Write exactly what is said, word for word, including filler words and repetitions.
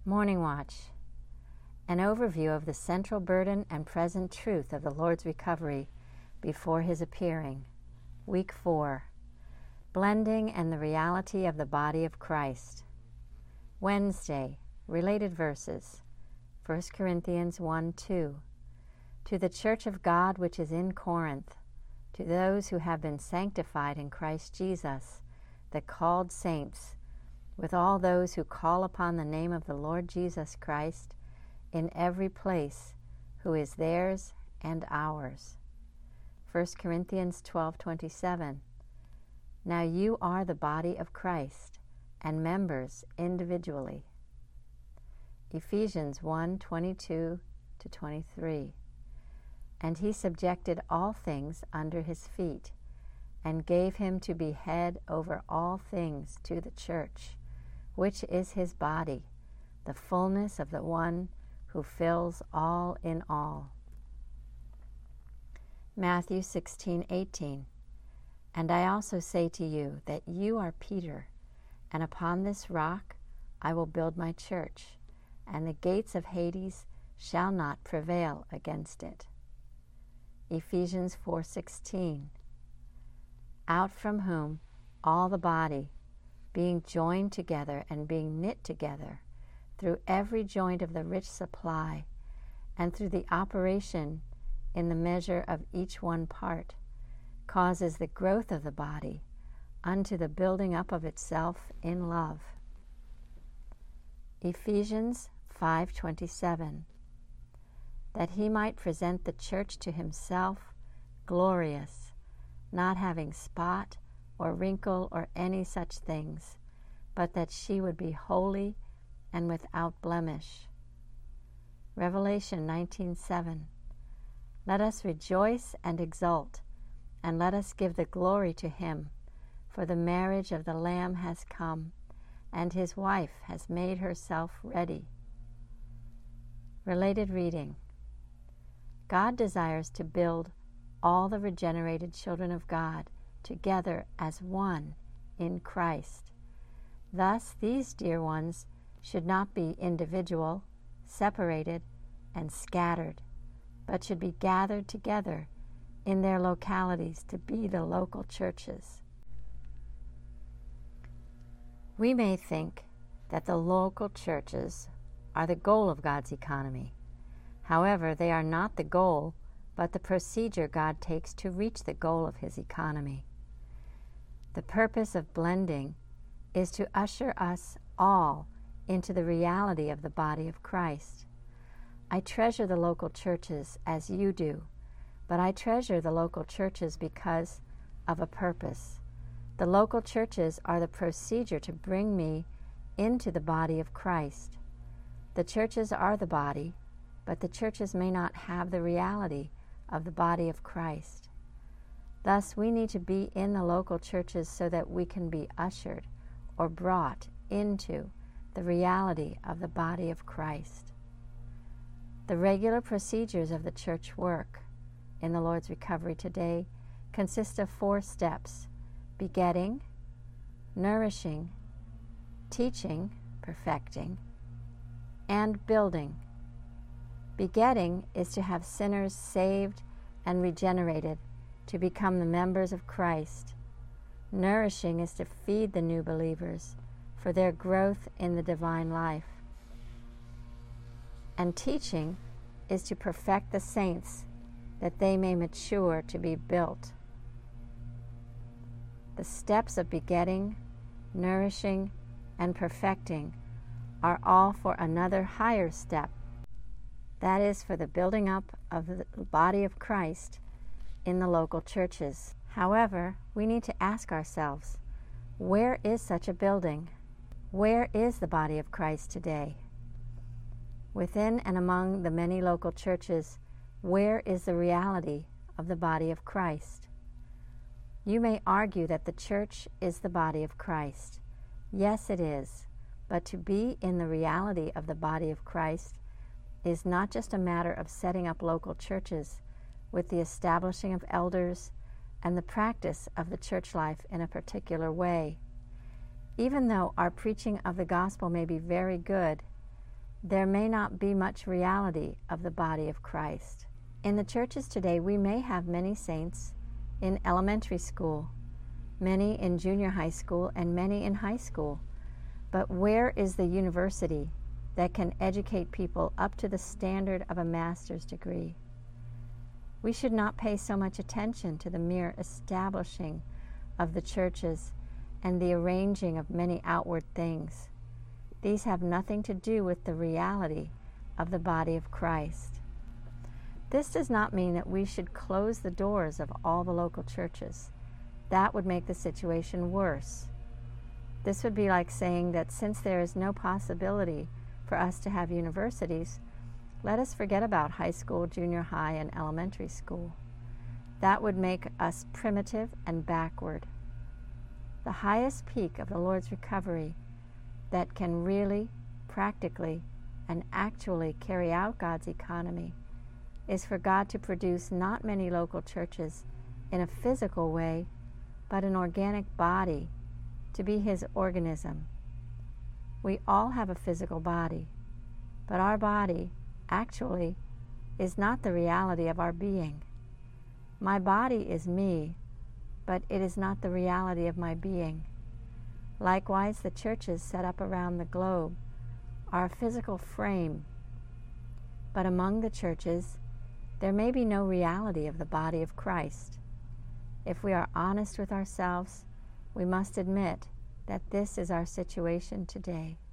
Morning Watch. An overview of the central burden and present truth of the Lord's recovery before His appearing. Week four. Blending and the reality of the body of Christ. Wednesday. Related verses. First Corinthians one two. To the church of God which is in Corinth, to those who have been sanctified in Christ Jesus, the called saints, with all those who call upon the name of the Lord Jesus Christ in every place, who is theirs and ours. First Corinthians twelve twenty-seven. Now you are the body of Christ, and members individually. Ephesians one twenty-two to twenty-three. And he subjected all things under his feet, and gave him to be head over all things to the church, which is his body, the fullness of the one who fills all in all. Matthew sixteen eighteen. And I also say to you that you are Peter, and upon this rock I will build my church, and the gates of Hades shall not prevail against it. Ephesians four sixteen. Out from whom all the body, being joined together and being knit together through every joint of the rich supply, and through the operation in the measure of each one part, causes the growth of the body unto the building up of itself in love. Ephesians five twenty-seven. That he might present the church to himself glorious, not having spot or wrinkle or any such things, but that she would be holy and without blemish. Revelation nineteen seven. Let us rejoice and exult, and let us give the glory to him, for the marriage of the Lamb has come, and his wife has made herself ready. Related reading. God desires to build all the regenerated children of God together as one in Christ. Thus, these dear ones should not be individual, separated, and scattered, but should be gathered together in their localities to be the local churches. We may think that the local churches are the goal of God's economy. However, they are not the goal, but the procedure God takes to reach the goal of his economy. The purpose of blending is to usher us all into the reality of the body of Christ. I treasure the local churches as you do, but I treasure the local churches because of a purpose. The local churches are the procedure to bring me into the body of Christ. The churches are the body, but the churches may not have the reality of the body of Christ. Thus, we need to be in the local churches so that we can be ushered or brought into the reality of the body of Christ. The regular procedures of the church work in the Lord's recovery today consist of four steps: begetting, nourishing, teaching, perfecting, and building. Begetting is to have sinners saved and regenerated to become the members of Christ. Nourishing is to feed the new believers for their growth in the divine life. And teaching is to perfect the saints that they may mature to be built. The steps of begetting, nourishing, and perfecting are all for another higher step. That is for the building up of the body of Christ in the local churches. However, we need to ask ourselves, where is such a building? Where is the body of Christ today? Within and among the many local churches, where is the reality of the body of Christ? You may argue that the church is the body of Christ. Yes, it is. But to be in the reality of the body of Christ is not just a matter of setting up local churches with the establishing of elders and the practice of the church life in a particular way. Even though our preaching of the gospel may be very good, there may not be much reality of the body of Christ. In the churches today, we may have many saints in elementary school, many in junior high school, and many in high school. But where is the university that can educate people up to the standard of a master's degree? We should not pay so much attention to the mere establishing of the churches and the arranging of many outward things. These have nothing to do with the reality of the body of Christ. This does not mean that we should close the doors of all the local churches. That would make the situation worse. This would be like saying that since there is no possibility for us to have universities, let us forget about high school, junior high, and elementary school. That would make us primitive and backward. The highest peak of the Lord's recovery that can really, practically, and actually carry out God's economy is for God to produce not many local churches in a physical way, but an organic body to be His organism. We all have a physical body, but our body actually is not the reality of our being. My body is me, but it is not the reality of my being. Likewise, the churches set up around the globe are a physical frame, but among the churches there may be no reality of the body of Christ. If we are honest with ourselves, we must admit that this is our situation today.